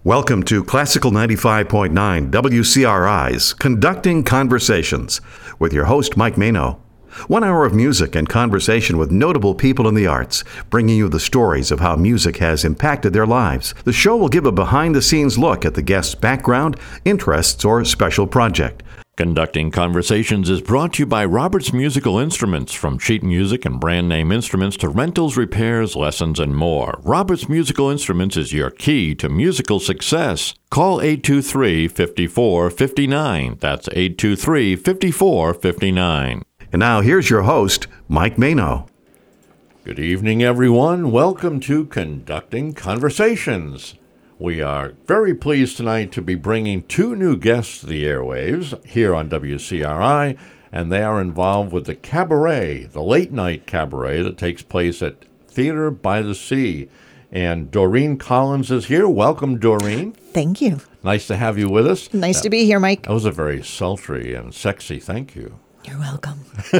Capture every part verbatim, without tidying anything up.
Welcome to Classical ninety-five point nine W C R I's Conducting Conversations with your host, Mike Mano. One hour of music and conversation with notable people in the arts, bringing you the stories of how music has impacted their lives. The show will give a behind-the-scenes look at the guest's background, interests, or special project. Conducting Conversations is brought to you by Roberts Musical Instruments, from sheet music and brand name instruments to rentals, repairs, lessons, and more. Roberts Musical Instruments is your key to musical success. Call eight two three, five four five nine. That's eight two three, five four five nine. And now here's your host, Mike Mano. Good evening, everyone. Welcome to Conducting Conversations. We are very pleased tonight to be bringing two new guests to the airwaves here on W C R I, and they are involved with the cabaret, the late-night cabaret that takes place at Theater by the Sea. And Doreen Collins is here. Welcome, Doreen. Thank you. Nice to have you with us. Nice to be here, Mike. That was a very sultry and sexy thank you. You're welcome.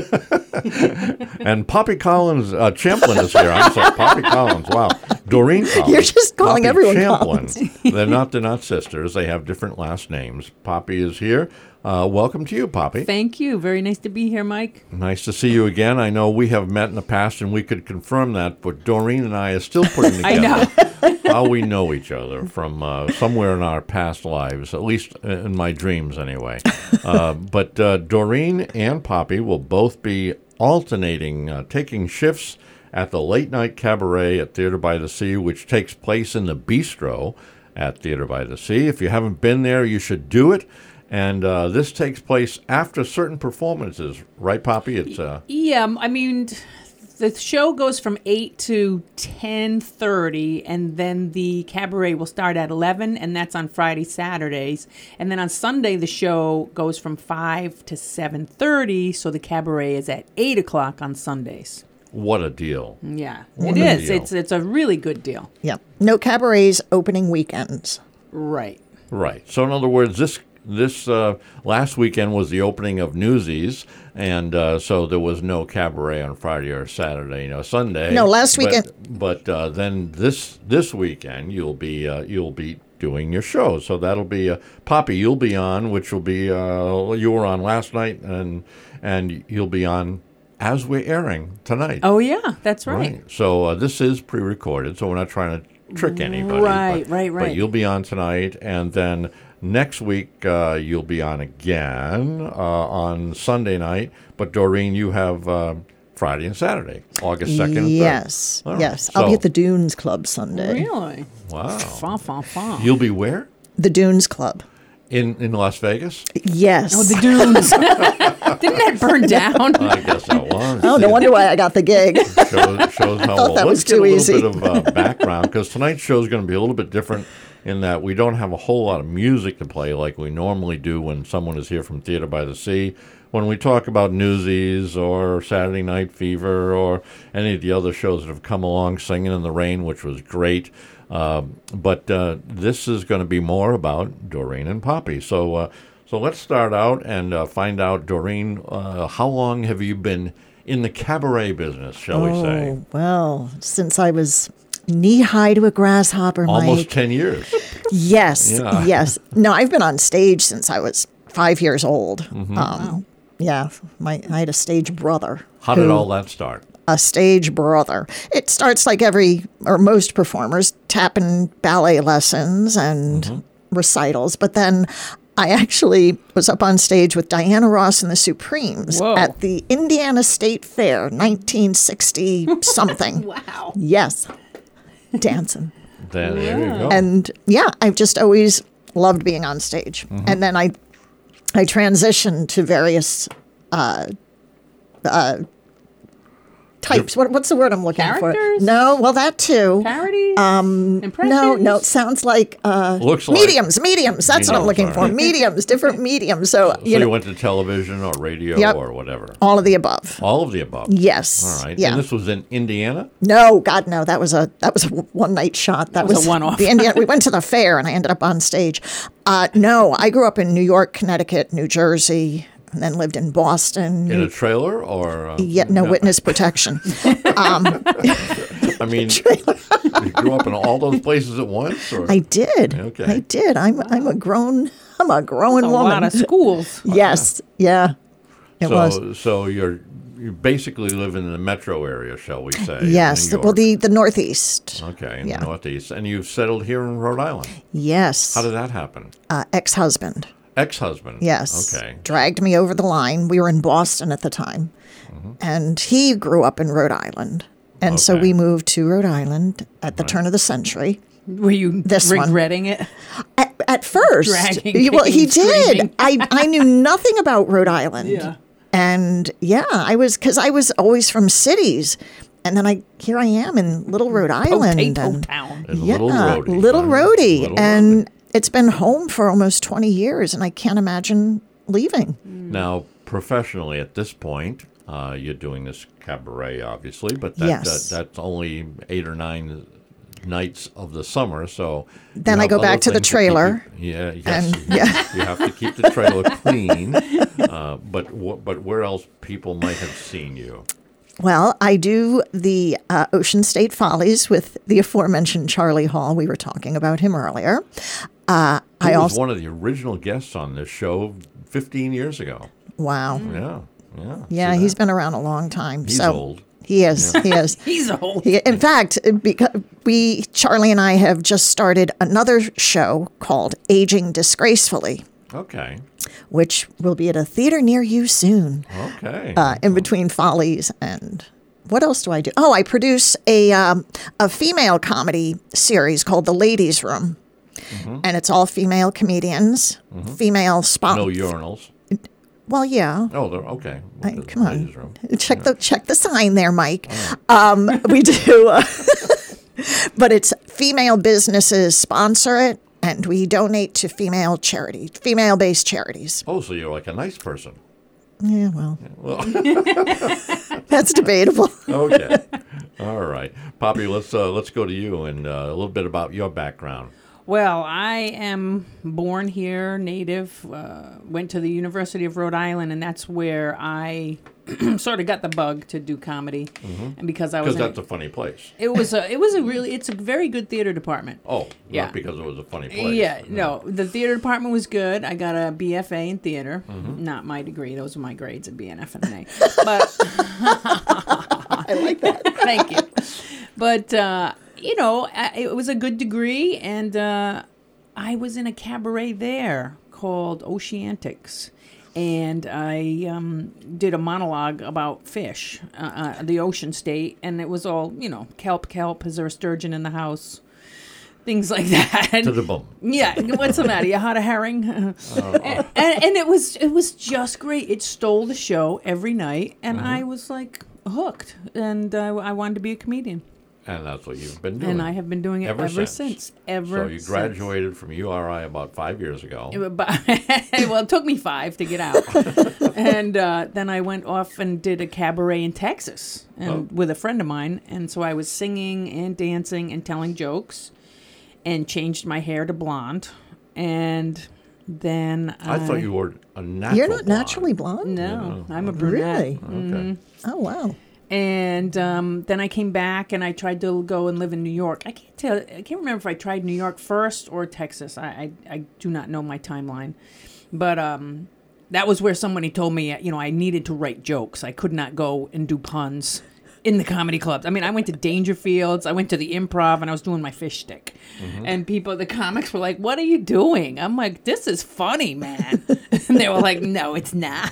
And Poppy Collins, uh, Champlin is here. I'm sorry, Poppy Collins. Wow, Doreen Collins. You're just calling Poppy everyone Champlin. Collins. they're not. They're not sisters. They have different last names. Poppy is here. Uh, welcome to you, Poppy. Thank you. Very nice to be here, Mike. Nice to see you again. I know we have met in the past, and we could confirm that. But Doreen and I are still putting together I know. how we know each other from uh, somewhere in our past lives, at least in my dreams, anyway. Uh, but uh, Doreen and Poppy will both be alternating, uh, taking shifts at the Late Night Cabaret at Theater by the Sea, which takes place in the Bistro at Theater by the Sea. If you haven't been there, you should do it. And uh, this takes place after certain performances, right, Poppy? It's uh... Yeah, I mean, the show goes from eight to ten thirty, and then the cabaret will start at eleven, and that's on Friday, Saturdays. And then on Sunday, the show goes from five to seven thirty, so the cabaret is at eight o'clock on Sundays. What a deal. Yeah, What it a is. deal. It's it's a really good deal. Yep. No cabarets opening weekends. Right. Right. So in other words, this this uh, last weekend was the opening of Newsies, and uh, so there was no cabaret on Friday or Saturday, you know, Sunday. No, last But- weekend- But, uh, then this this weekend you'll be uh, you'll be doing your show. So that'll be uh, Poppy. You'll be on, which will be uh, you were on last night, and and you'll be on as we're airing tonight. Oh, yeah, that's right. So uh, this is pre-recorded, so we're not trying to trick anybody. Right, but, right, But right. you'll be on tonight, and then next week uh, you'll be on again uh, on Sunday night. But Doreen, you have uh, Friday and Saturday, August second and third. Yes. All right. Yes. I'll So- be at the Dunes Club Sunday. Really? Wow. Fa, fa, fa. You'll be where? The Dunes Club. In in Las Vegas? Yes. Oh, the dunes. Didn't that burn down? I guess that was. Oh, no wonder why I got the gig. shows, shows how thought well. that Let's was get too a little easy. bit of uh, background, because tonight's show is going to be a little bit different in that we don't have a whole lot of music to play like we normally do when someone is here from Theater by the Sea. When we talk about Newsies or Saturday Night Fever or any of the other shows that have come along, Singing in the Rain, which was great. Um, but uh, this is going to be more about Doreen and Poppy. So, uh, so let's start out and uh, find out, Doreen, uh, how long have you been in the cabaret business, shall we say? Oh, well, since I was knee-high to a grasshopper, Almost Mike. ten years. Yes. Yeah. Yes. No, I've been on stage since I was five years old. Mm-hmm. Um, Yeah. My, I had a stage brother. How did who- all that start? A stage brother. It starts like every, or most performers, tapping ballet lessons and Mm-hmm. recitals. But then I actually was up on stage with Diana Ross and the Supremes Whoa. at the Indiana State Fair, nineteen sixty something. Wow. Yes. Dancing. Then, there you go. And yeah, I've just always loved being on stage. Mm-hmm. And then I I transitioned to various uh, uh, types. What, what's the word I'm looking Characters? for? No, well, that too. Parodies? Um, Impressions? No, no, it sounds like uh, Looks like- mediums, mediums. That's what I'm Mediums, looking all for. right. Mediums, different mediums. So, So you you know, went to television or radio Yep. or whatever. all of the above. All of the above. Yes. All right. Yeah. And this was in Indiana? No, God, no. That was a that was a one night shot. That, was a one-off. The Indiana. We went to the fair, and I ended up on stage. Uh, no, I grew up in New York, Connecticut, New Jersey, and then lived in Boston. In a trailer or? Uh, Yet no witness protection. I mean, You grew up in all those places at once? Or? I did. Okay. I did. I'm I'm a grown I'm a grown A woman. lot of schools. Yes. Yeah. It so, was. So you're you basically live in the metro area, shall we say? in Yes. New Well, York. the the Northeast. Okay, in yeah. the Northeast. And you've settled here in Rhode Island. Yes. How did that happen? Uh, ex-husband. Ex-husband. Yes. Okay. Dragged me over the line. We were in Boston at the time. Mm-hmm. And he grew up in Rhode Island. And so Okay. we moved to Rhode Island at the turn of the century. Were you This one. regretting it? At, at first. Dragging, He- well, he kicking, did. screaming. I, I knew nothing about Rhode Island. Yeah. And yeah, I was, because I was always from cities. And then I here I am in Little Rhode Island. Potato and, Town. In yeah, Little Rhodey. Little huh? Rhodey. Little and it's been home for almost twenty years, and I can't imagine leaving. Now, professionally, at this point, uh, you're doing this cabaret, obviously, but that, Yes. that, that's only eight or nine nights of the summer. So you Then I have go other back to the things that keep trailer. you- yeah, yes, And- yeah. you have to keep the trailer clean. Uh, but wh- but where else people might have seen you? Well, I do the uh, Ocean State Follies with the aforementioned Charlie Hall. We were talking about him earlier. Uh, He I was also one of the original guests on this show fifteen years ago. wow, Yeah, yeah. yeah, see he's that? been around a long time. He's so old. He is. He is. He's old. He, in fact, because we Charlie and I have just started another show called Aging Disgracefully, Okay. which will be at a theater near you soon. Okay. Uh, in between Follies and what else do I do? Oh, I produce a um, a female comedy series called The Ladies' Room, and it's all female comedians, female spot. no urinals. Well, yeah. Oh, they're okay. I- The come on. ladies' room. Check the check the sign there, Mike. Um, we do, uh, but it's female businesses sponsor it, and we donate to female charity, female-based charities. Oh, so you're like a nice person. Yeah, well, Well, that's debatable. okay. All right, Poppy. Let's uh, let's go to you and uh, a little bit about your background. Well, I am born here, native, uh, went to the University of Rhode Island, and that's where I sort of got the bug to do comedy. And because I was Because in- that's a funny place. it was a it was a really it's a very good theater department. Oh, Yeah. not because it was a funny place. Yeah, no, the theater department was good. I got a B F A in theater, Mm-hmm. not my degree. Those were my grades, a B and F and an A. But I like that. thank you. But uh, you know, I- it was a good degree, and uh, I was in a cabaret there called Oceantics. And I um, did a monologue about fish, uh, uh, the ocean state, and it was all, you know, kelp, kelp, is there a sturgeon in the house? Things like that. To the bum. Yeah, what's the matter? You had a herring, and, and, and it was it was just great. It stole the show every night, and I was like hooked, and uh, I wanted to be a comedian, And that's what you've been doing. and I have been doing it Ever ever, since. since. Ever. So you since. graduated from U R I about five years ago. But- well, it took me five to get out, and uh, then I went off and did a cabaret in Texas, and Oh. with a friend of mine, and so I was singing and dancing and telling jokes, and changed my hair to blonde, and then I thought you were a natural. You're not blonde. naturally blonde? No, I'm a brunette. Really? Okay. Oh, wow. And um, then I came back and I tried to go and live in New York. I can't tell. I can't remember if I tried New York first or Texas. I I, I do not know my timeline, but um, that was where somebody told me, you know, I needed to write jokes. I could not go and do puns in the comedy clubs. I mean, I went to Dangerfields. I went to the Improv, and I was doing my fish stick. And people, the comics were like, "What are you doing?" I'm like, "This is funny, man." And they were like, "No, it's not.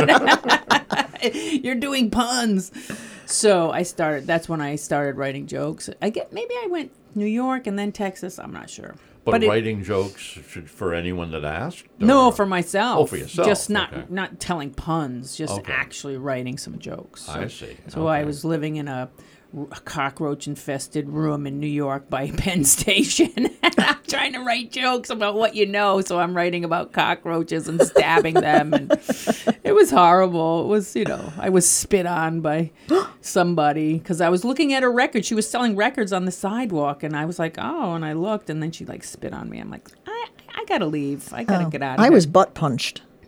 You're doing puns." So I started. That's when I started writing jokes. I get maybe I went New York and then Texas. I'm not sure. But, it- writing jokes should, for anyone that asked? no, or- for myself. Oh, for yourself, Just not okay. not telling puns. Just Okay. actually writing some jokes. I see. So I Okay. was living in a, a cockroach-infested room in New York by Penn Station. I'm trying to write jokes about what you know, so I'm writing about cockroaches and stabbing them, and it was horrible. It was, you know, I was spit on by somebody because I was looking at her record. She was selling records on the sidewalk, and I was like, oh, and I looked, and then she like spit on me. I'm like, I, I gotta leave. I gotta Oh, get out of I here. was butt punched.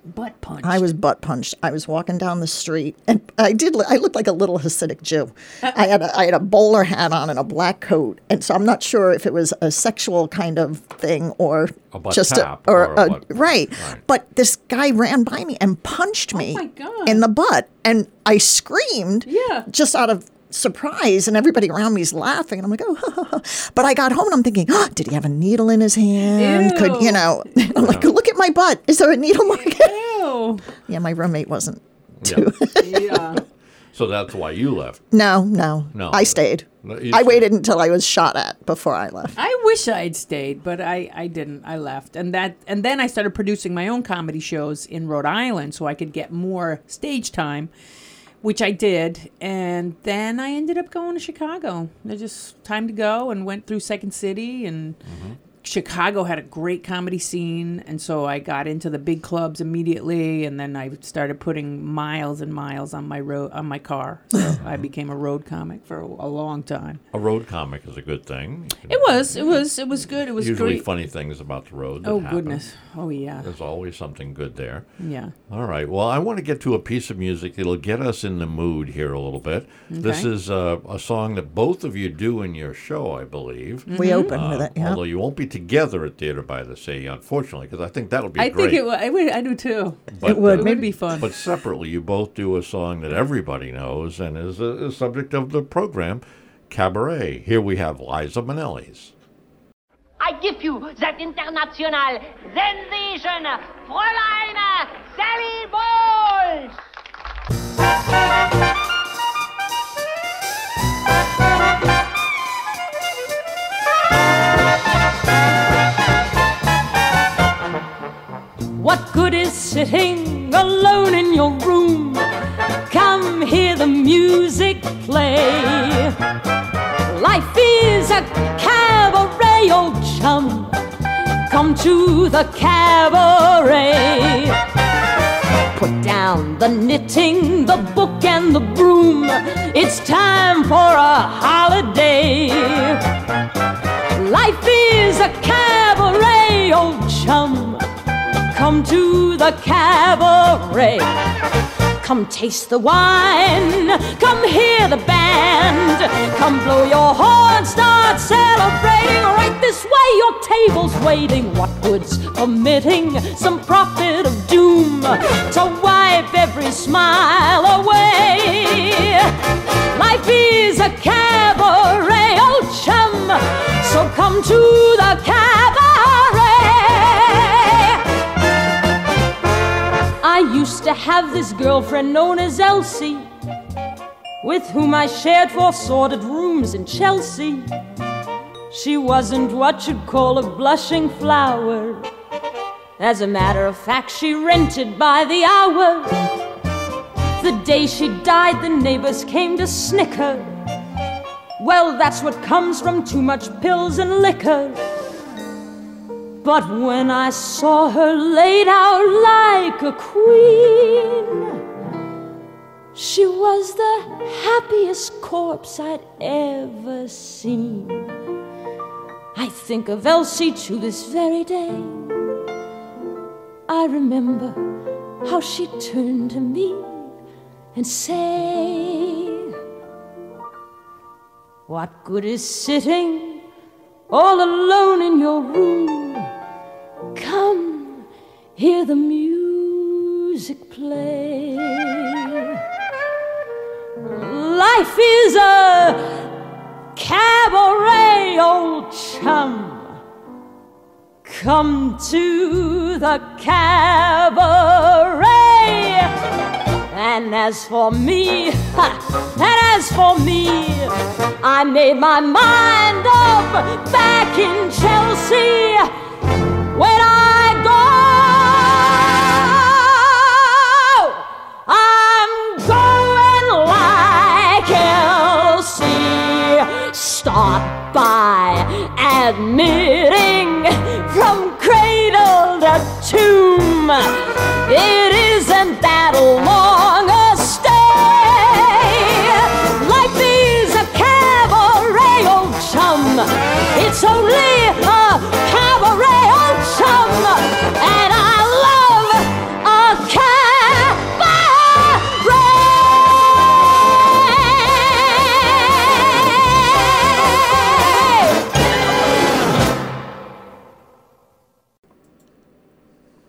butt punched. I was butt punched. I was walking down the street, and I did. I looked like a little Hasidic Jew. I had a, I had a bowler hat on and a black coat, and so I'm not sure if it was a sexual kind of thing or A butt just tap a, or, or a a, butt- right. right. But this guy ran by me and punched me my God. in the butt, and I screamed. Yeah. Just out of surprise, and everybody around me is laughing, and I'm like, oh, ha, ha, ha. But I got home and I'm thinking, oh, did he have a needle in his hand? Ew. Could you know? I'm like, look at my butt. Is there a needle mark? Ew. Yeah, my roommate wasn't. Yeah. Yeah. So that's why you left. No, no, No. I stayed. No, you I stayed. waited until I was shot at before I left. I wish I'd stayed, but I, I didn't. I left, and that and then I started producing my own comedy shows in Rhode Island, so I could get more stage time, which I did. And then I ended up going to Chicago. It just time to go, and went through Second City, and Chicago had a great comedy scene, and so I got into the big clubs immediately, and then I started putting miles and miles on my road on my car. So I became a road comic for a, a long time. A road comic is a good thing. You can- It was, it was, it was good. It was usually great. funny things about the road. That Oh happen. goodness! Oh yeah, There's always something good there. yeah. All right. Well, I want to get to a piece of music that'll get us in the mood here a little bit. This Okay. is uh, a song that both of you do in your show, I believe. We opened with Uh, it, yeah. Although you won't be together at Theater by the Sea, unfortunately, because I think that'll be I great. think it would. I would. I do too. But, It would. uh, It would be fun. But separately, you both do a song that everybody knows and is a, a subject of the program, Cabaret. Here we have Liza Minnelli's. I give you that international sensation, Fräulein Sally Bowles! What good is sitting alone in your room? Come hear the music play. Life is a cabaret, old chum. Come to the cabaret. Put down the knitting, the book, and the broom. It's time for a holiday. Life is a cabaret, old chum. Come to the cabaret. Come taste the wine. Come hear the band. Come blow your horn. Start celebrating. Right this way, your table's waiting. What good's permitting some prophet of doom to wipe every smile away? Life is a cabaret, old chum. So come to the cabaret. I used to have this girlfriend known as Elsie, with whom I shared four sordid rooms in Chelsea. She wasn't what you'd call a blushing flower. As a matter of fact, she rented by the hour. The day she died, the neighbors came to snicker. Well, that's what comes from too much pills and liquor. But when I saw her laid out like a queen, she was the happiest corpse I'd ever seen. I think of Elsie to this very day. I remember how she turned to me and say, what good is sitting all alone in your room? Come, hear the music play. Life is a cabaret, old chum. Come to the cabaret. And as for me, ha, and as for me, I made my mind up back in Chelsea. When I go, I'm going like Elsie. Start by admitting from cradle to tomb, it isn't that long a stay. Life is a cabaret, old chum. It's only a cabaret.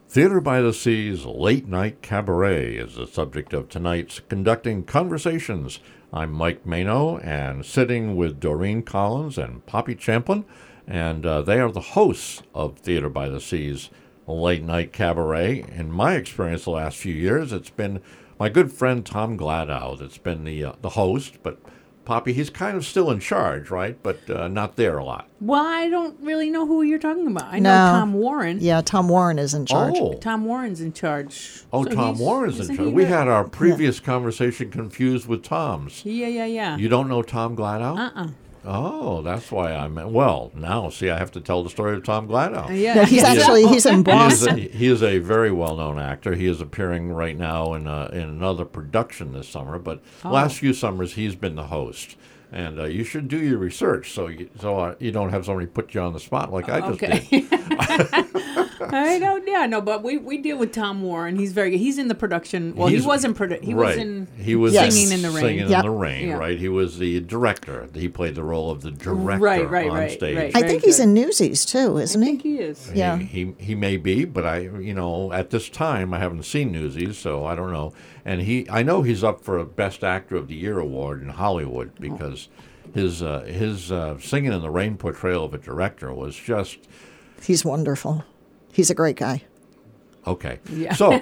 Theater by the Sea's Late Night Cabaret is the subject of tonight's Conducting Conversations. I'm Mike Mano, and sitting with Doreen Collins and Poppy Champlin, and uh, they are the hosts of Theater by the Sea's Late Night Cabaret. In my experience the last few years, it's been my good friend Tom Gladow that's been the uh, the host, but Poppy, he's kind of still in charge, right? But uh, not there a lot. Well, I don't really know who you're talking about. I know No. Tom Warren. Yeah, Tom Warren is in charge. Oh, Tom Warren's in charge. oh, So Tom he's- Warren's in isn't charge. he We the- had our previous conversation confused with Tom's. Yeah, yeah, yeah. You don't know Tom Gladow? Uh-uh. Oh, that's why I'm. Well, now see, I have to tell the story of Tom Gladow. Yeah. No, he's actually he's in He is, Boston. a, he is a very well-known actor. He is appearing right now in a, in another production this summer. But Oh. last few summers, he's been the host. And uh, you should do your research so you, so uh, you don't have somebody put you on the spot like I just Okay. did. I don't. Yeah, no, but we, we deal with Tom Warren. He's very good. He's in the production. Well, He's- he was in produ- He right. was in. He was Yes. Singing in the Rain. Singing Yep. in the Rain, Yeah. right? He was the director. He played the role of the director Right, right, on right, stage. right. I Very think he's good. in Newsies too, isn't I he? think he is. He- Yeah. He, he may be, but I, you know, at this time I haven't seen Newsies, so I don't know. And he, I know he's up for a Best Actor of the Year award in Hollywood because his uh, his uh, Singing in the Rain portrayal of a director was just He's wonderful. He's a great guy. okay. Yeah. So.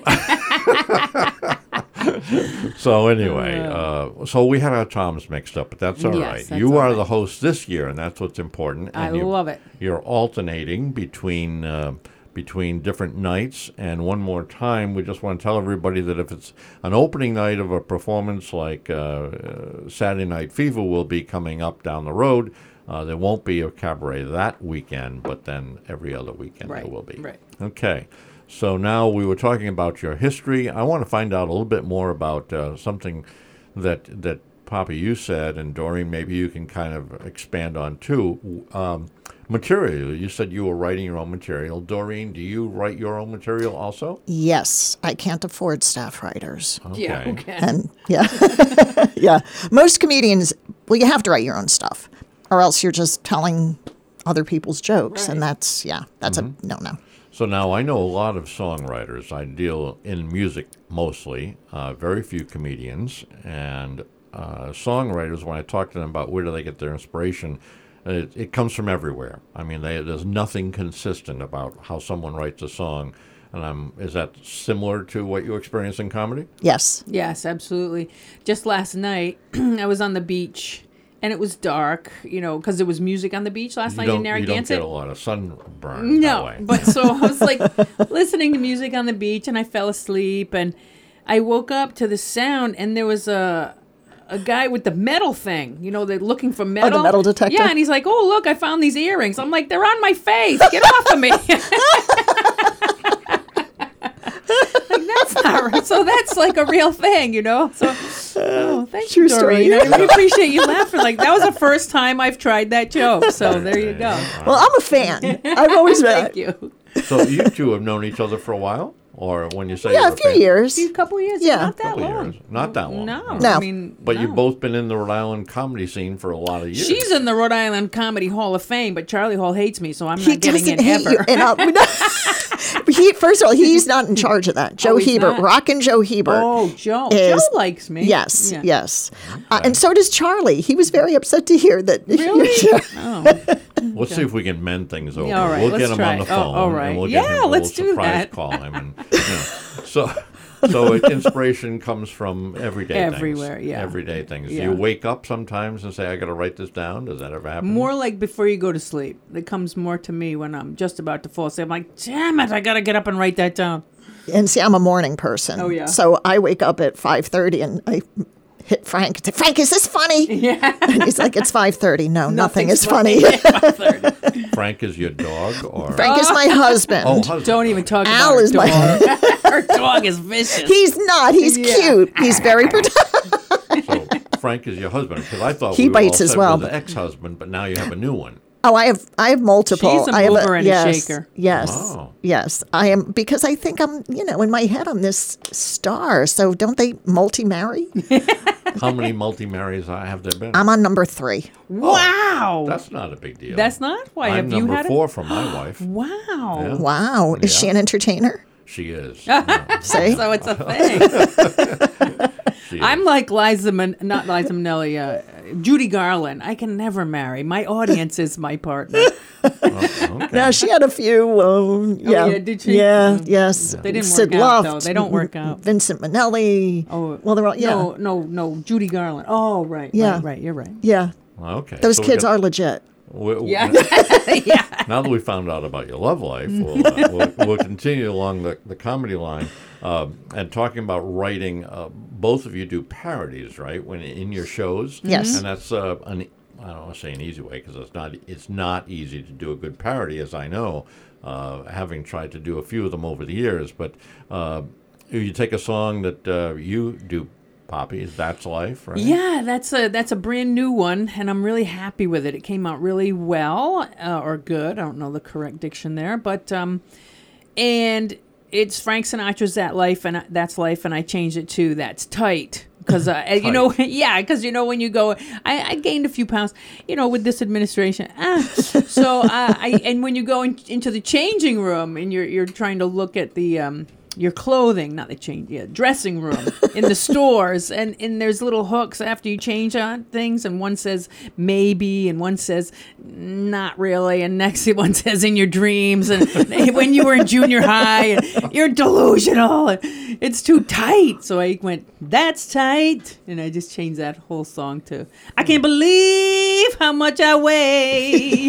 So anyway, uh, so we had our Toms mixed up, but that's all Yes, right. that's You all are right. the host this year, and that's what's important. I And you- love it. You're alternating between uh, between different nights. And one more time, we just want to tell everybody that if it's an opening night of a performance like uh, uh, Saturday Night Fever will be coming up down the road, uh, there won't be a cabaret that weekend, but then every other weekend there Right, will be. right. Okay. So now we were talking about your history. I want to find out a little bit more about uh, something that that Poppy you said, and Doreen, maybe you can kind of expand on too. Um, material. You said you were writing your own material. Doreen, do you write your own material also? Yes, I can't afford staff writers. Yeah. Okay. And yeah, yeah. Most comedians, well, you have to write your own stuff, or else you're just telling other people's jokes, and Right. that's yeah, that's a no no. So now I know a lot of songwriters. I deal in music mostly, uh, very few comedians. And uh, songwriters, when I talk to them about where do they get their inspiration, it, it comes from everywhere. I mean, they, there's nothing consistent about how someone writes a song. And I'm, is that similar to what you experience in comedy? Yes, Yes, absolutely. Just last night, I was on the beach, and it was dark, you know, because there was music on the beach last You night in don't, you don't Narragansett. get a lot of sunburn that No, way. but so I was like listening to music on the beach, and I fell asleep, and I woke up to the sound, and there was a a guy with the metal thing. You know, they're looking for metal. metal detector? Yeah, and he's like, "Oh, look, I found these earrings." I'm like, "They're on my face. Get off of me." Like, that's not right. So that's like a real thing, you know. So, oh, thank True you, story. Doreen. I really appreciate you laughing. Like that was the first time I've tried that joke. So there you go. well, I'm a fan. I've always been. Thank you. So you two have known each other for a while? Or when you say Yeah, you're a few fan- years. A couple years. Yeah. Not that Couple long. years. Not that long. No. No. I mean, But no. you've both been in the Rhode Island comedy scene for a lot of years. She's in the Rhode Island Comedy Hall of Fame, but Charlie Hall hates me, so I'm He not getting doesn't in hate ever. you. And I'll, he, first of all, he's not in charge of that. Joe Oh, he's Hebert, not? Rockin' Joe Hebert. Oh, Joe. is- Joe likes me. Yes, Yeah. yes. Uh, and so does Charlie. He was very upset to hear that. Really? Yeah. Oh, Let's see if we can mend things over. Yeah, all right, We'll let's get him try on the it. Oh, phone. all right. And we'll Yeah, get him, we'll let's do surprise that. call him. And, you know, so, so inspiration comes from everyday Everywhere, things. yeah. Everyday things. Yeah. Do you wake up sometimes and say, I got to write this down? Does that ever happen? more like before you go to sleep. It comes more to me when I'm just about to fall asleep. I'm like, damn it, I got to get up and write that down. And see, I'm a morning person. Oh, yeah. So I wake up at five thirty and I hit Frank. and say, Frank, is this funny? Yeah. And he's like, it's five thirty. No, nothing Nothing's is funny. Frank is your dog? or Frank is my husband. Oh, husband. Don't even talk Al about is her my- dog. Her dog is vicious. He's not. He's Yeah. cute. He's very protective. So Frank is your husband, because I thought He we were bites all as set well, with the but- ex-husband, but now you have a new one. Oh, I have I have multiple. She's a I have mover and a yes, shaker. Yes. Wow. Yes. I am because I think I'm, you know, in my head I'm this star. So don't they multi-marry? How many multi-marries have there been? I'm on number three. Wow. That's not a big deal. That's not? Why, I'm have you number had a- four from my wife. Wow. Yeah. Wow. Is she Yeah. an entertainer? She is. Yeah. See? So it's a thing. She I'm is. like Liza, Min- not Liza Minnelli, uh, Judy Garland. I can never marry. My audience is my partner. Okay. Now she had a few. Um, yeah, yeah, did she? Yeah, Oh. yes. They didn't Sid work out, Luft, though. They don't work out. Vincent Minnelli. Oh, well, they're all yeah, No, no, no. Judy Garland. Oh, right. Yeah. Right, right. You're right. yeah. Okay. Those so we kids got- are legit. we- we- Yeah. yeah. Now that we found out about your love life, we'll, uh, we'll, we'll continue along the, the comedy line um, and talking about writing. Uh, both of you do parodies, right? When in your shows, Yes. and that's uh, an I don't want to say an easy way because it's not it's not easy to do a good parody, as I know, uh, having tried to do a few of them over the years. But uh, you take a song that uh, you do. Poppy, That's Life, right? Yeah, that's a that's a brand new one, and I'm really happy with it. It came out really well, uh, or good. I don't know the correct diction there, but um, and it's Frank Sinatra's That Life, and I- That's Life, and I changed it to That's Tight. Because, uh, you know, yeah, because, you know, when you go, I, I gained a few pounds, you know, with this administration. Ah. So, uh, I, and when you go in, into the changing room and you're, you're trying to look at the, um, your clothing, not the change, yeah, dressing room in the stores, and, and there's little hooks after you change on things, and one says maybe, and one says not really, and next one says in your dreams, and when you were in junior high, and you're delusional, and it's too tight. So I went, that's tight, and I just changed that whole song to I can't believe how much I weigh.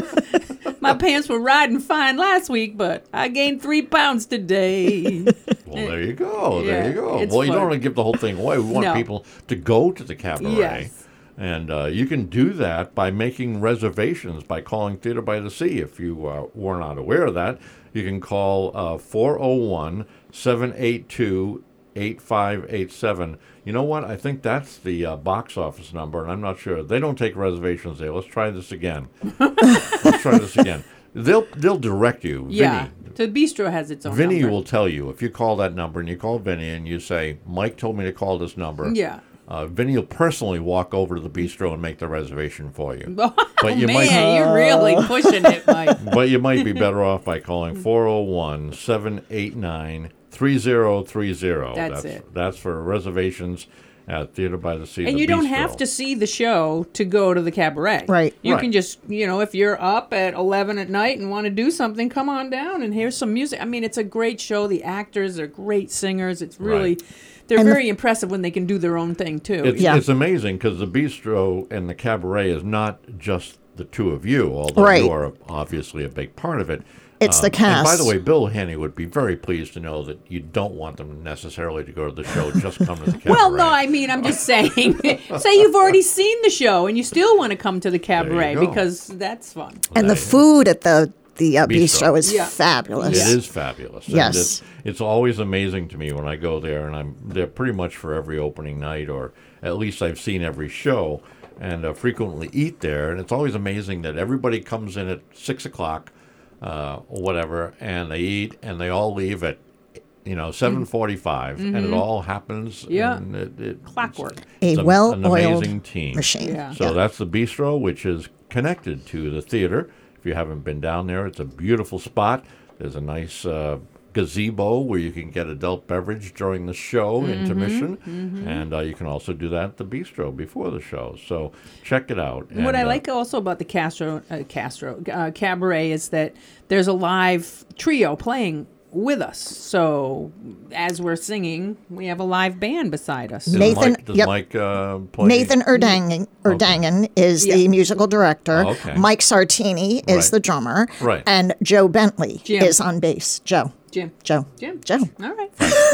My pants were riding fine last week, but I gained three pounds today. Well, there you go. Yeah, there you go. it's Well, you don't fun. want to give the whole thing away. We want No. people to go to the cabaret. Yes. And uh, you can do that by making reservations by calling Theater by the Sea. If you uh, were not aware of that, you can call uh, four oh one, seven eight two, eight five eight seven. You know what? I think that's the uh, box office number, and I'm not sure. They don't take reservations there. Let's try this again. Let's try this again. They'll they'll direct you. Yeah. Vinny, The bistro has its own Vinny number. will tell you if you call that number and you call Vinny and you say, Mike told me to call this number. Yeah. Uh, Vinny will personally walk over to the bistro and make the reservation for you. Oh, But you man, might- you're really pushing it, Mike. But you might be better off by calling four oh one, seven eight nine, three oh three oh. That's that's it. That's for reservations at Theater by the Sea. And the you don't Bistro. have to see the show to go to the cabaret. Right. You Right. can just, you know, if you're up at eleven at night and want to do something, come on down and here's some music. I mean, it's a great show. The actors are great singers. It's really, Right. they're And the- very impressive when they can do their own thing, too. It's, Yeah. it's amazing because the bistro and the cabaret is not just the two of you, although Right. you are obviously a big part of it. It's the Um, And by cast. the way, Bill Henney would be very pleased to know that you don't want them necessarily to go to the show. Just come to the cabaret. Well, no, I mean, I'm just saying. Say you've already seen the show and you still want to come to the cabaret go. because that's fun. And the Right. food at the the uh, Bistro. bistro is Yeah. fabulous. It is fabulous. And Yes. it's, it's always amazing to me when I go there, and I'm there pretty much for every opening night, or at least I've seen every show, and uh, frequently eat there. And it's always amazing that everybody comes in at six o'clock, uh, or whatever, and they eat, and they all leave at, you know, seven forty-five, and it all happens. Mm-hmm. Yeah. and it, it, Clockwork. A it's an well-oiled amazing team. machine. Yeah. So that's the bistro, which is connected to the theater. If you haven't been down there, it's a beautiful spot. There's a nice uh, gazebo where you can get adult beverage during the show, Mm-hmm, intermission, and uh, you can also do that at the bistro before the show. So check it out. What And, I uh, like also about the Castro, uh, Castro uh, Cabaret is that there's a live trio playing with us. So as we're singing, we have a live band beside us. does Nathan- Mike, does yep. Mike uh, play? Nathan Erdangen, Erdangen is Yeah. the musical director. Oh, okay. Mike Sartini is Right. the drummer. Right. And Joe Bentley Jim. is on bass. Joe. Jim. Joe. Jim. Joe. All right.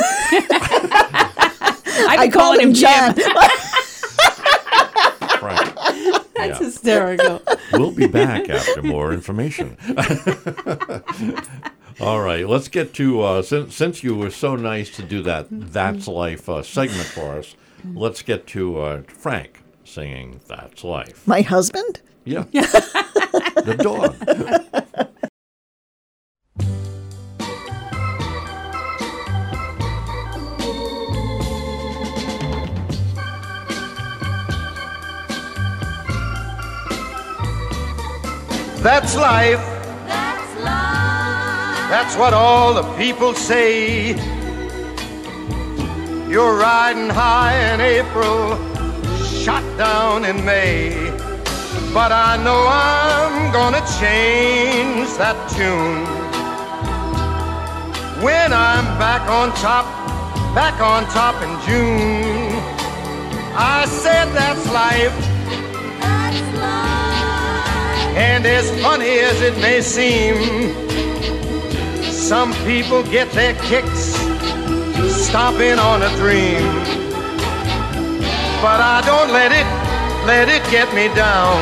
I've I been called calling him him Jim. John. Right. That's Yeah. hysterical. We'll be back after more information. All right, let's get to, uh, since, since you were so nice to do that That's Life uh, segment for us, let's get to uh, Frank singing That's Life. My husband? Yeah. The dog. That's life. That's life. That's what all the people say. You're riding high in April, shot down in May. But I know I'm gonna change that tune when I'm back on top, back on top in June. I said that's life, that's life. And as funny as it may seem, some people get their kicks stomping on a dream. But I don't let it, let it get me down.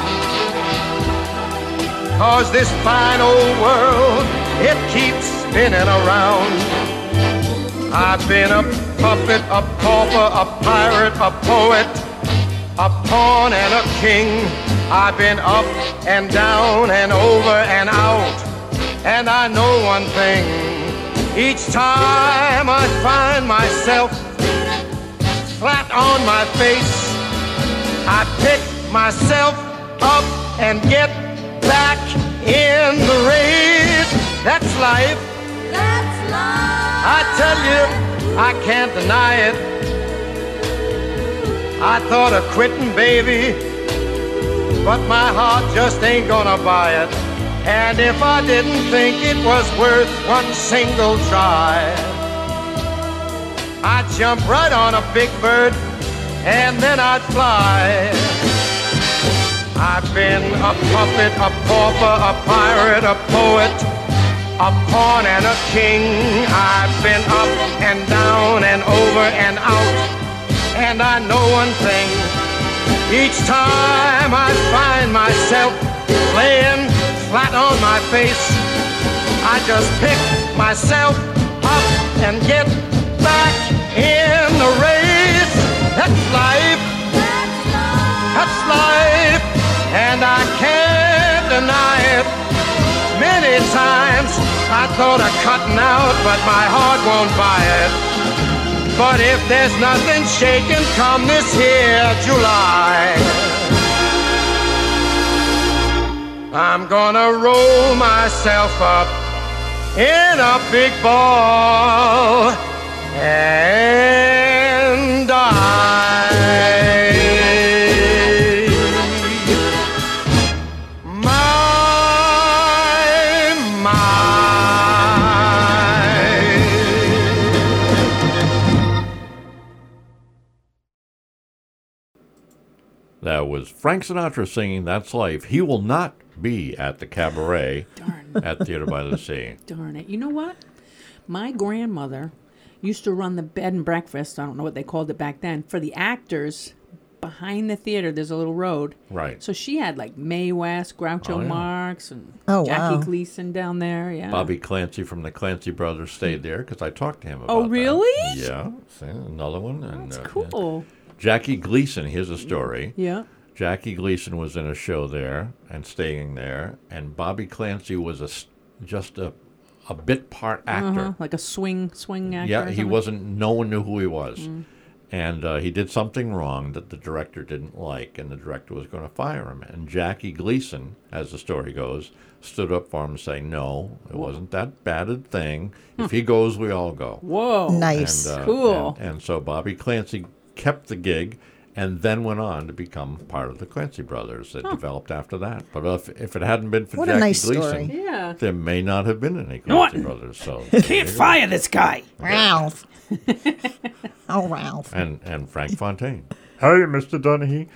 'Cause this fine old world, it keeps spinning around. I've been a puppet, a pauper, a pirate, a poet, a pawn and a king. I've been up and down and over and out. And I know one thing, each time I find myself flat on my face, I pick myself up and get back in the race. That's life. That's life. I tell you, I can't deny it. I thought of quitting, baby, but my heart just ain't gonna buy it. And if I didn't think it was worth one single try, I'd jump right on a big bird and then I'd fly. I've been a puppet, a pauper, a pirate, a poet, a pawn and a king. I've been up and down and over and out. And I know one thing, each time I find myself laying flat on my face, I just pick myself up and get back in the race. That's life. That's life. That's life. And I can't deny it. Many times I thought of cutting out, but my heart won't buy it. But if there's nothing shaking come this here July, I'm gonna roll myself up in a big ball and die. That was Frank Sinatra singing That's Life. He will not be at the Cabaret Darn. at Theater by the Sea. Darn it. You know what? My grandmother used to run the bed and breakfast, I don't know what they called it back then, for the actors behind the theater. There's a little road. Right. So she had like Mae West, Groucho Oh, yeah. Marx, and Oh, Jackie wow. Gleason down there. Yeah. Bobby Clancy from the Clancy Brothers stayed there because I talked to him about Oh, that. really? Yeah. See, another one. And, That's uh, cool. yeah. Jackie Gleason, here's a story. Yeah. Jackie Gleason was in a show there and staying there, and Bobby Clancy was a, s- just a, a bit part actor. Uh-huh. Like a swing swing actor. Yeah, or he something? wasn't, no one knew who he was. Mm. And uh, he did something wrong that the director didn't like, and the director was going to fire him. And Jackie Gleason, as the story goes, stood up for him and saying, no, it wasn't that bad a thing. If he goes, we all go. Whoa. Nice. And, uh, Cool. And, and so Bobby Clancy kept the gig and then went on to become part of the Clancy Brothers that developed after that. But if, if it hadn't been for What a Jackie nice Gleason, story. Yeah. there may not have been any know what? Clancy Brothers. So Can't fire this guy. Ralph. Oh, Ralph. and and Frank Fontaine. Hey, Mister Donaghy.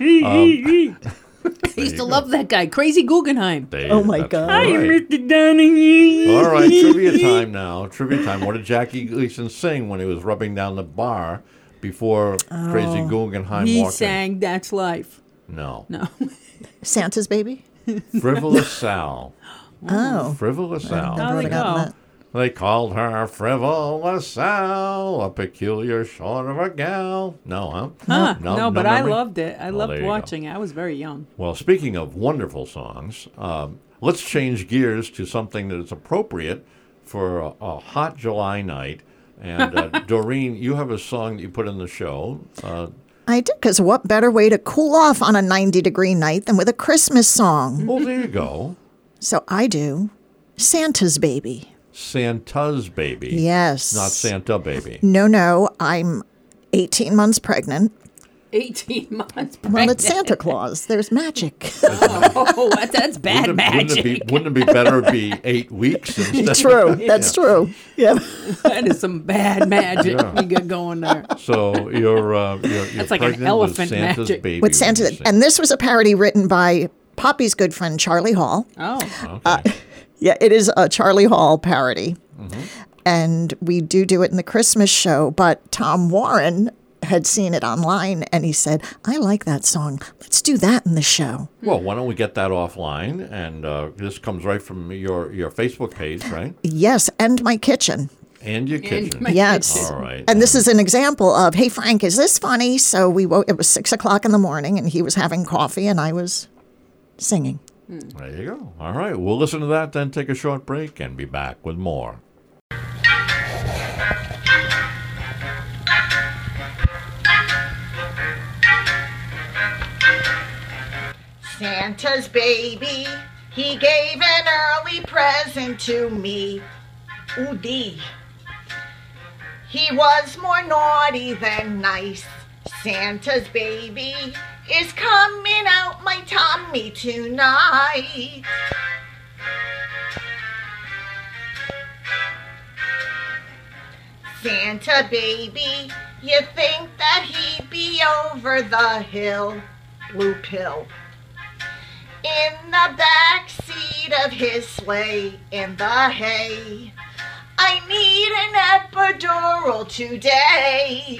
I used to love that guy. Crazy Guggenheim. They- Oh, my that's God. right. Mister Donaghy. All right, trivia time now. Trivia time. What did Jackie Gleason sing when he was rubbing down the bar before Crazy Guggenheim He walked sang That's Life. in? No. No. Santa's baby? Frivolous Sal. Oh. Frivolous Sal. How'd Would've it gotten go? that. They called her Frivolous Sal, a peculiar sort of a gal. No, huh? Huh. No, No, no but I memory? loved it. I Well, loved there you go. watching it. I was very young. Well, speaking of wonderful songs, um, let's change gears to something that is appropriate for a, a hot July night. And uh, Doreen, you have a song that you put in the show. Uh, I did, because what better way to cool off on a ninety degree night than with a Christmas song? oh, there you go. So I do Santa's Baby. Santa's baby. Yes. Not Santa baby. No, no, I'm eighteen months pregnant. eighteen months pregnant. Well, it's Santa Claus. There's magic. Oh, that- that's bad Wouldn't it, magic. wouldn't it be, wouldn't it be better to be eight weeks instead? True. That's true. Yeah. That is some bad magic Yeah. you got going there. So you're, uh, you're, you're That's like an pregnant elephant with Santa's magic. baby. With when Santa. you say- And this was a parody written by Poppy's good friend, Charlie Hall. Oh, Okay. Yeah, it is a Charlie Hall parody. Mm-hmm. And we do do it in the Christmas show, but Tom Warren had seen it online and he said, I like that song. Let's do that in the show. Well, why don't we get that offline? And uh, this comes right from your, your Facebook page, right? Yes, and my kitchen. And your kitchen. my Yes. All right. And this is an example of, hey, Frank, is this funny? So we woke, it was six o'clock in the morning and he was having coffee and I was singing. There you go. All right. We'll listen to that, then take a short break and be back with more. Santa's baby, he gave an early present to me. Ooh dee. He was more naughty than nice. Santa's baby is coming out my tummy tonight. Santa baby, you think that he'd be over the hill? Blue pill. In the back seat of his sleigh in the hay. I need an epidural today.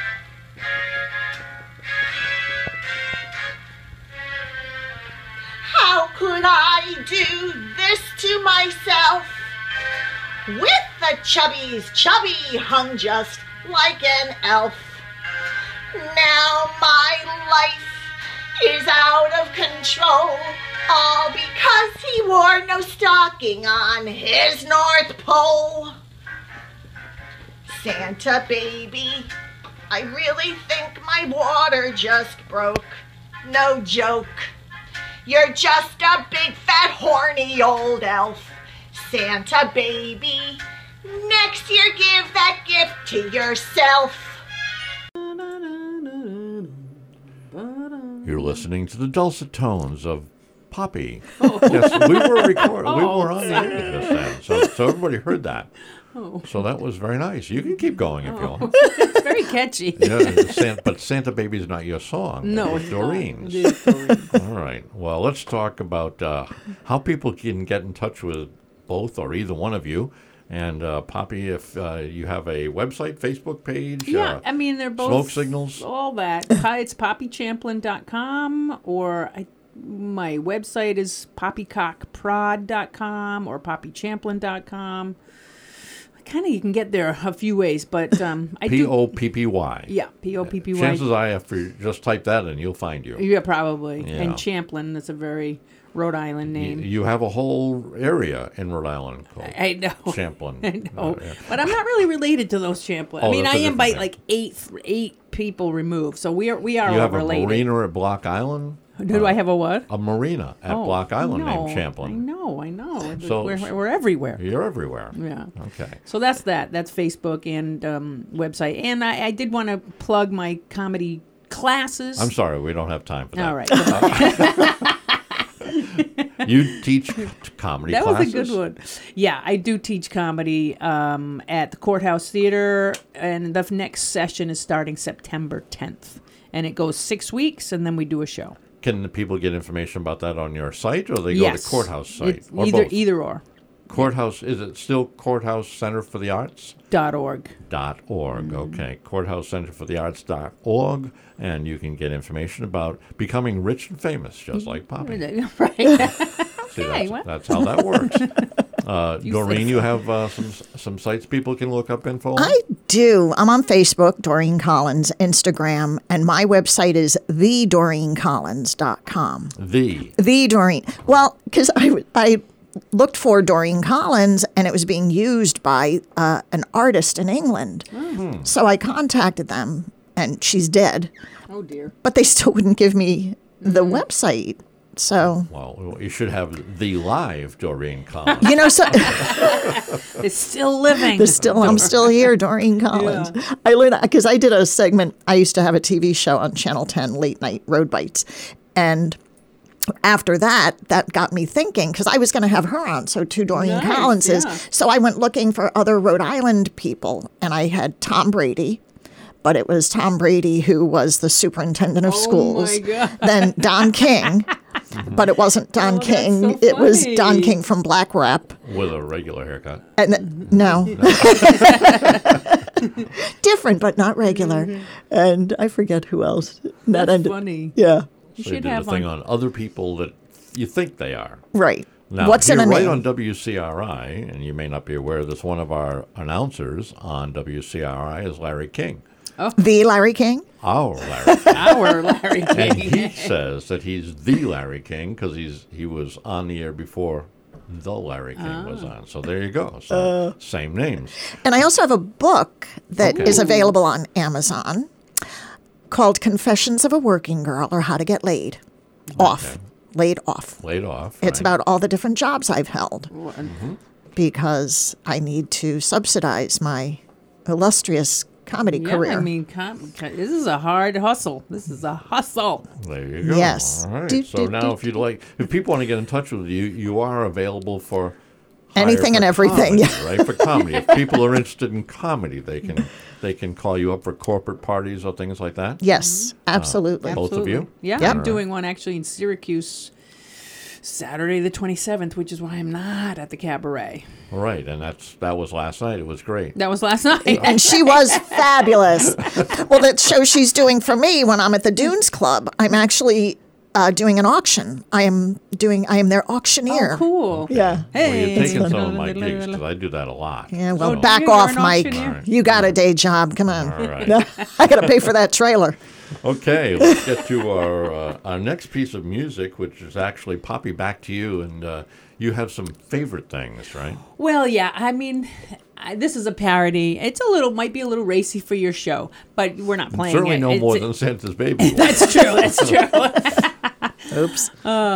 How could I do this to myself? With the chubby's chubby hung just like an elf. Now my life is out of control, all because he wore no stocking on his North Pole. Santa baby, I really think my water just broke. No joke. You're just a big fat horny old elf. Santa baby, next year give that gift to yourself. You're listening to the dulcet tones of Poppy. Yes, we were recording. We were on the air just then, so, so everybody heard that. Oh. So that was very nice. You can keep going if you want. It's very catchy. Yeah, the San- but Santa Baby's not your song. No, it's it's not. Doreen's. It is Doreen's. All right. Well, let's talk about uh, how people can get in touch with both or either one of you. And uh, Poppy, if uh, you have a website, Facebook page, Yeah, uh, I mean, they're both smoke signals. all that. Hi, it's poppy champlin dot com, or I, my website is poppycock prod dot com or poppy champlin dot com. Kind of, you can get there a few ways, but um, I P do. O P P Y. Yeah, P O P P Y. Chances are, if you just type that in, you'll find you. Yeah, probably. Yeah. And Champlin, that's a very Rhode Island name. You have a whole area in Rhode Island called I know. Champlin. I know. Uh, yeah. But I'm not really related to those Champlin. Oh, I mean, that's I a am different by thing. like eight eight people removed, so we are we are You all have a related. marina at Block Island? Do I have a what? A marina at Oh, Block Island no, named Champlin. I know, I know. So- we're, we're everywhere. You're everywhere. Yeah. Okay. So that's that. That's Facebook and um, website. And I, I did want to plug my comedy classes. I'm sorry, we don't have time for that. All right. You teach comedy That classes? was a good one. Yeah, I do teach comedy um, at the Courthouse Theater, and the next session is starting September tenth. And it goes six weeks, and then we do a show. Can the people get information about that on your site, or they go yes. to Courthouse site? It's or either, both? either or. Courthouse, is it still Courthouse Center for the Arts? Dot org. Dot org. Mm-hmm. Okay. Courthouse Center for the Arts dot org, and you can get information about becoming rich and famous, just like Poppy. Right. See, Okay, that's, well. that's how that works. Uh, You Doreen, say you so. have uh, some some sites people can look up info on? I do. I'm on Facebook, Doreen Collins, Instagram, and my website is the doreen collins dot com. The. The Doreen. Well, because I, I looked for Doreen Collins and it was being used by uh, an artist in England. So I contacted them and she's dead, Oh, dear. but they still wouldn't give me the website. So, Well, you should have the live Doreen Collins. you know, so It's still living. there's still, I'm still here, Doreen Collins. I learned because I did a segment. I used to have a T V show on Channel ten, late night Road Bites, and after that, that got me thinking because I was going to have her on. So two Doreen Nice, Collinses. yeah. So I went looking for other Rhode Island people, and I had Tom Brady. But it was Tom Brady who was the superintendent of Oh, schools. my God. Then Don King, but it wasn't Don Oh, that's King. so It was funny. Don King from Black Rap. With a regular haircut. And th- no, different but not regular. And I forget who else. That That's ended- funny. Yeah, You So you should did have a thing on. on other people that you think they are. right. Now, What's in here, a right name? on W C R I, and you may not be aware of this, one of our announcers on W C R I is Larry King. The Larry King. Our Larry King. Our Larry And he King. says that he's the Larry King because he's he was on the air before the Larry King was on. So there you go. So Uh. same names. And I also have a book that is Okay. available on Amazon called Confessions of a Working Girl or How to Get Laid Off. Laid Off. Laid off. It's right? about all the different jobs I've held because I need to subsidize my illustrious comedy Yeah, career. I mean, com- this is a hard hustle. This is a hustle. There you go. Yes. All right. Do, so do, now, do, if you'd like, if people want to get in touch with you, you are available for hire Anything for and everything, comedy, yeah. right? For comedy. If people are interested in comedy, they can they can call you up for corporate parties or things like that. yes, absolutely. Both of you? Yeah, Yep. I'm doing one actually in Syracuse Saturday the twenty-seventh, which is why I'm not at the cabaret. Right, and that's that was last night. It was great. That was last night. And she was fabulous. Well, that show she's doing for me when I'm at the Dunes Club, I'm actually uh, doing an auction. I am doing. I am their auctioneer. Oh, cool. Yeah. Well, Hey. you're taking some of my gigs because I do that a lot. Yeah, well, So- back you're off, an Mike. auctioneer? You got a day job. Come on. All right. No, I got to pay for that trailer. Okay, let's get to our uh, our next piece of music, which is actually Poppy, back to you, and uh, you have some favorite things, right? Well, yeah. I mean, I, this is a parody. It's a little, might be a little racy for your show, but we're not playing Certainly it. no It's- more it- than Santa's Baby. was. That's true. That's true. Oops.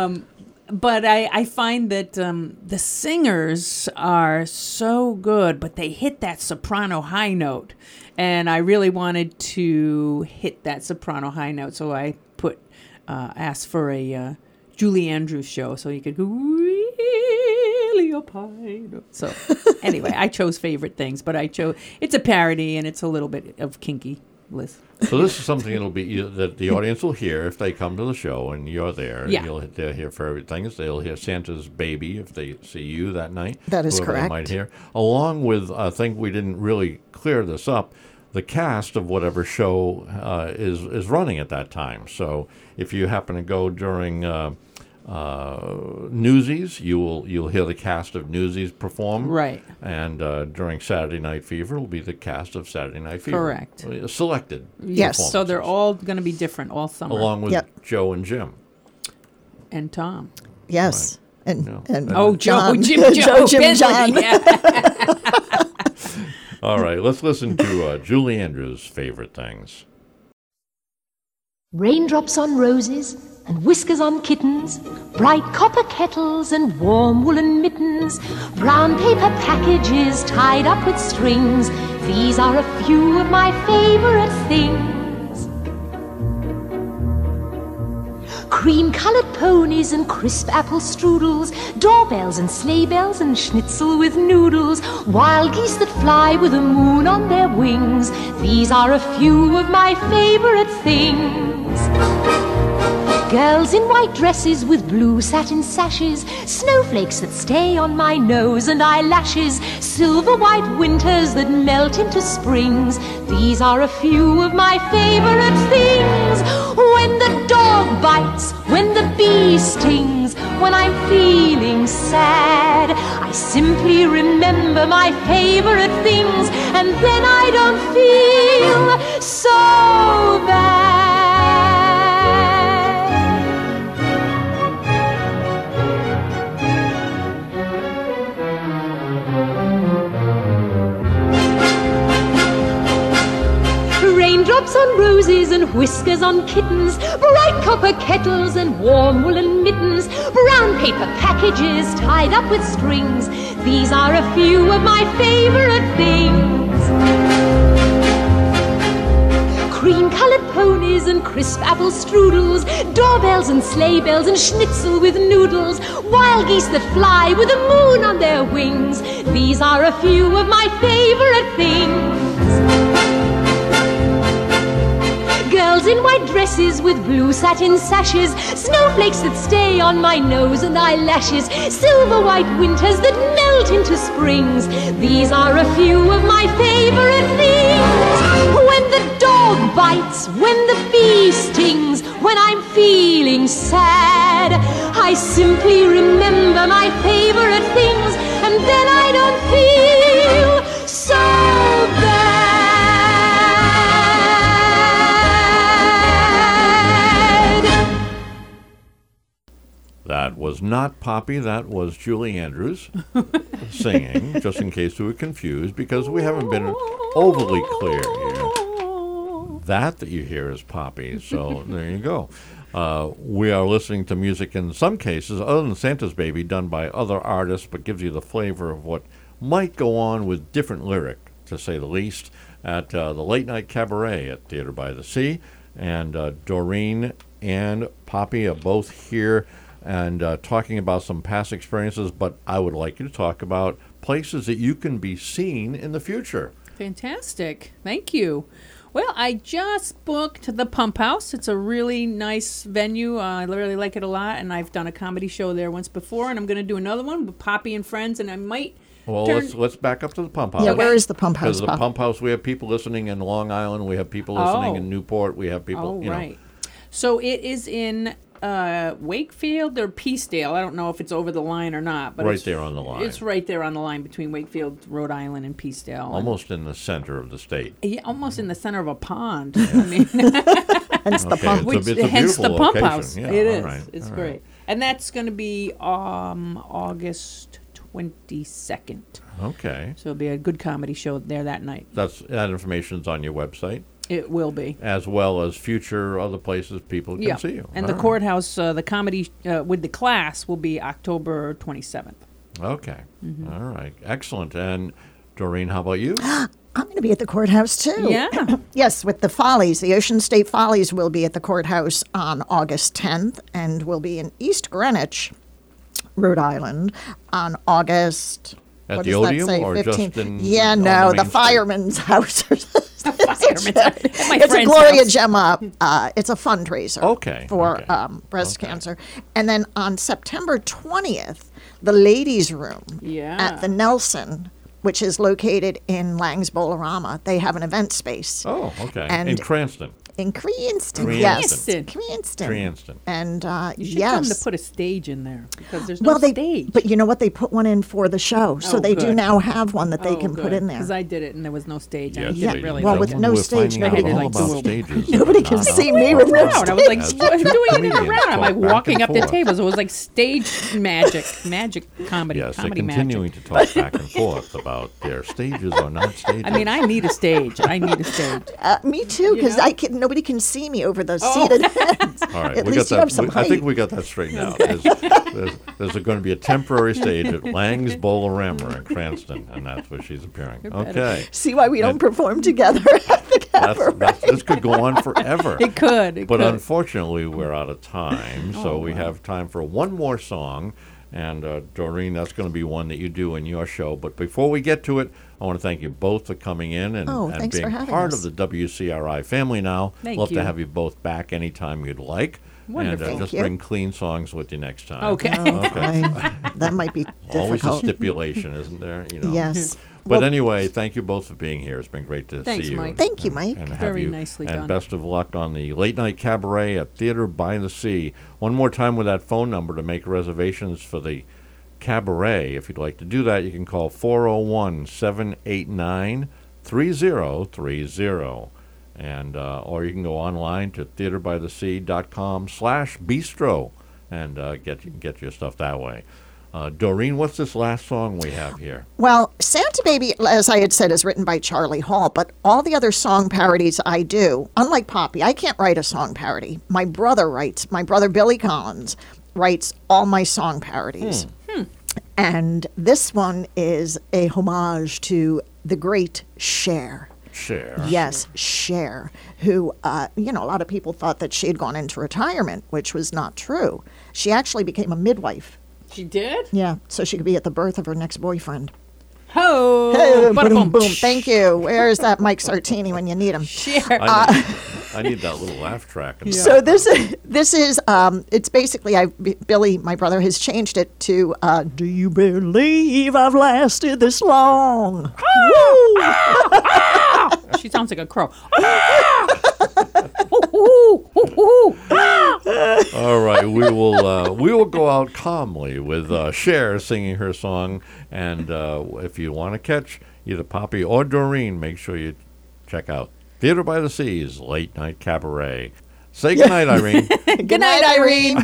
But I, I find that um, the singers are so good, but they hit that soprano high note. And I really wanted to hit that soprano high note, so I put uh, asked for a uh, Julie Andrews show so you could go really up high. So anyway, I chose favorite things, but I chose it's a parody and it's a little bit of kinky, Liz. So this is something that'll be that the audience will hear if they come to the show and you're there. Yeah. You'll they'll hear for everything. They'll hear Santa's Baby if they see you that night. That is whoever they correct. might hear, along with I think we didn't really clear this up. The cast of whatever show uh, is is running at that time. So if you happen to go during uh, uh, Newsies, you will you'll hear the cast of Newsies perform. Right. And uh, during Saturday Night Fever, will be the cast of Saturday Night Fever. Correct. Uh, Selected. Yes. So they're performances, all going to be different all summer. along with Yep. Joe and Jim. And Tom. Yes. And, Yeah. and Oh, Joe, John. Jim, Joe, Joe, Jim, Bentley, John. yeah. All right, let's listen to uh, Julie Andrews' favorite things. Raindrops on roses and whiskers on kittens, bright copper kettles and warm woolen mittens, brown paper packages tied up with strings. These are a few of my favorite things. Cream-colored ponies and crisp apple strudels, doorbells and sleigh bells and schnitzel with noodles, wild geese that fly with the moon on their wings. These are a few of my favorite things. Girls in white dresses with blue satin sashes, snowflakes that stay on my nose and eyelashes, silver white winters that melt into springs. These are a few of my favorite things. When the dog bites, when the bee stings, when I'm feeling sad, I simply remember my favorite things, and then I don't feel so bad. Raindrops stripes on roses and whiskers on kittens, bright copper kettles and warm woolen mittens, brown paper packages tied up with strings. These are a few of my favorite things. Cream-colored ponies and crisp apple strudels, doorbells and sleigh bells and schnitzel with noodles, wild geese that fly with the moon on their wings. These are a few of my favorite things. Girls in white dresses with blue satin sashes, snowflakes that stay on my nose and eyelashes, silver white winters that melt into springs. These are a few of my favorite things. When the dog bites, when the bee stings, when I'm feeling sad, I simply remember my favorite things, and then I don't feel so bad. That was not Poppy, that was Julie Andrews singing, just in case you were confused, because we haven't been overly clear here. That that you hear is Poppy, so there you go. Uh, we are listening to music in some cases, other than Santa's Baby, done by other artists, but gives you the flavor of what might go on with different lyric, to say the least, at uh, the Late Night Cabaret at Theater by the Sea. And uh, Doreen and Poppy are both here and uh, talking about some past experiences, but I would like you to talk about places that you can be seen in the future. Fantastic. Thank you. Well, I just booked the Pump House. It's a really nice venue. Uh, I really like it a lot, and I've done a comedy show there once before, and I'm going to do another one with Poppy and friends, and I might Well, turn... let's let's back up to the Pump House. Yeah, where is the Pump House? Because the Pop? Pump House, we have people listening in Long Island, we have people listening Oh. in Newport, we have people, Oh, you know. right. So it is in uh, Wakefield or Peacedale. I don't know if it's over the line or not. But Right it's, there on the line. It's right there on the line between Wakefield, Rhode Island, and Peacedale. Almost in the center of the state. Yeah, almost in the center of a pond. I mean, Hence the Okay, pump. it's a- which, it's a hence the beautiful Pump location. House. Yeah, it all is. right, It's all great. right. And that's going to be um, August twenty-second. Okay. So it'll be a good comedy show there that night. That's that information's on your website, It will be. as well as future other places people can Yeah. see you. And All the right. courthouse, uh, the comedy uh, with the class will be October twenty-seventh. Okay. Mm-hmm. All right. Excellent. And Doreen, how about you? I'm going to be at the courthouse too. Yeah. Yes, with the Follies. The Ocean State Follies will be at the courthouse on August tenth, and will be in East Greenwich, Rhode Island, on August. At what the does that Odeum say, or fifteenth? just in- Yeah, on no, the the, main street? fireman's house. Fireman's house. At my It's a friend's Gloria house. Gemma. Uh, it's a fundraiser. Okay, For okay, Um, breast okay. cancer, and then on September twentieth, the Ladies' Room Yeah. at the Nelson, which is located in Lang's Bolorama. They have an event space. Oh, okay. And- in Cranston. In Cranston, Cranston. yes. Cranston. Cranston. Cranston. And uh, You should yes. come to put a stage in there because there's no well, they, stage. but you know what? They put one in for the show, so Oh, they do good. now have one that they can put in there. Because I did it and there was no stage. and I Yes, didn't ladies really and Well, like with it. gentlemen, no we're stage, finding nobody out all likes about the stages. Nobody can Not see how me with no Around. I was like As sw- doing it comedians around. I'm talk like back walking and up the forth. tables. It was like stage magic, magic comedy, Yes, they're comedy continuing magic. to talk back and forth about their stages or not stages. I mean, I need a stage. I need a stage. Uh, me too, because know? I can. Nobody can see me over the Oh. seated heads. All right, At we least got you have that. some we- I think height. we got that straightened out. There's, there's, there's going to be a temporary stage at Lang's Bolorama in Cranston, and that's where she's appearing. Okay, See why we don't And- perform together at the that's, cabaret. that's, this could go on forever. It could. It But could. unfortunately, we're out of time, so we have time for one more song. And uh, Doreen, that's going to be one that you do in your show. But before we get to it, I want to thank you both for coming in and, Oh, and thanks for being having part us. of the W C R I family now. Thank Love you. to have you both back anytime you'd like. Wonderful. And uh, Thank just you. bring clean songs with you next time. Okay. I- that might be Always a difficult. stipulation, isn't there? You know. Yes. But Well, anyway, thank you both for being here. It's been great to Thanks, see you. Mike. Thank you, and- Mike. And have Very you. nicely and done. best of luck on the Late Night Cabaret at Theater by the Sea. One more time with that phone number to make reservations for the cabaret. If you'd like to do that, you can call four oh one, seven eight nine, three oh three oh. And, uh, or you can go online to theaterbythesea.com slash bistro and uh, get, get your stuff that way. Uh, Doreen, what's this last song we have here? Well, Santa Baby, as I had said, is written by Charlie Hall, but all the other song parodies I do, unlike Poppy, I can't write a song parody. My brother writes, my brother Billy Collins writes all my song parodies. Hmm. And this one is a homage to the great Cher. Cher. Yes, Cher, who, uh, you know, a lot of people thought that she had gone into retirement, which was not true. She actually became a midwife. She did? Yeah, so she could be at the birth of her next boyfriend. Ho! Hey, Bada boom, boom. boom. Thank you. Where's that Mike Sartini when you need him? Cher. I need, I need that little laugh track. In So this is this is um, it's basically I Billy, my brother, has changed it to uh, Do you believe I've lasted this long? Woo! She sounds like a crow. All right, we will uh, we will go out calmly with uh, Cher singing her song, and uh, if you want to catch either Poppy or Doreen, make sure you check out Theater by the Sea's Late Night Cabaret. Say goodnight, Irene. Good night, Irene.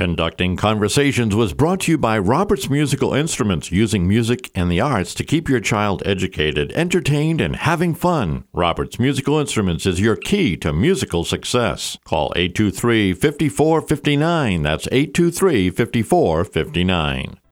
Conducting Conversations was brought to you by Roberts Musical Instruments, using music and the arts to keep your child educated, entertained, and having fun. Roberts Musical Instruments is your key to musical success. Call eight two three, five four five nine. That's eight two three, five four five nine.